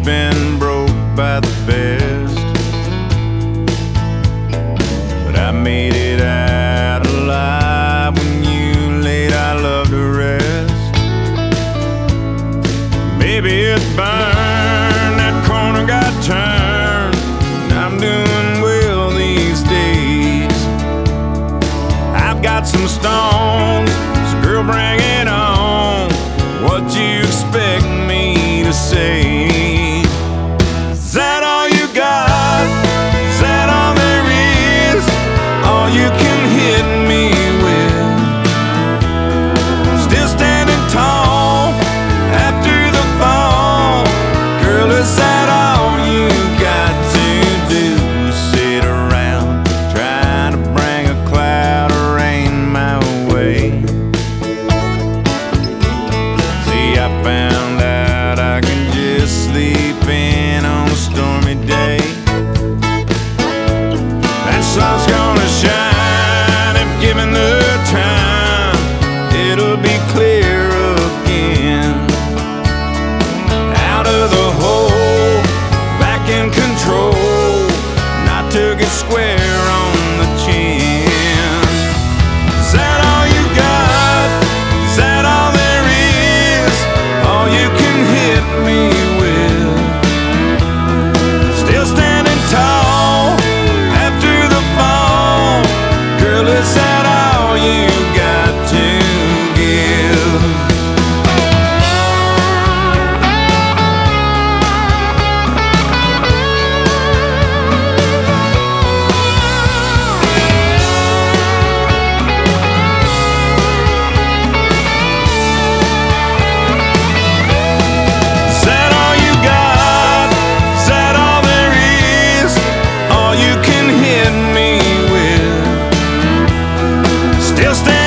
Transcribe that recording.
been broke by the best, but I made it out alive. When you laid our love to rest, maybe it burned, that corner got turned, and I'm doing well these days. I've got some stones, so girl, bring it on. What you expect me to say? Is that all you got? Is that all there is? All you can hit me with? Still standing tall after the fall. Girl, is that all you got to do? Sit around trying to bring a cloud of rain my way. See, I found out I can just sleep in on a stormy day. That sun's gonna shine if given the time. It'll be clear again. Out of the hole, back in control, not to get square on the chin. Is that all you got? Is that all there is? All you can hit me with? Still standing tall after the fall. Girl, is that all you got to give? Is that all you got? Is that all there is? All you can hit me with? Still standing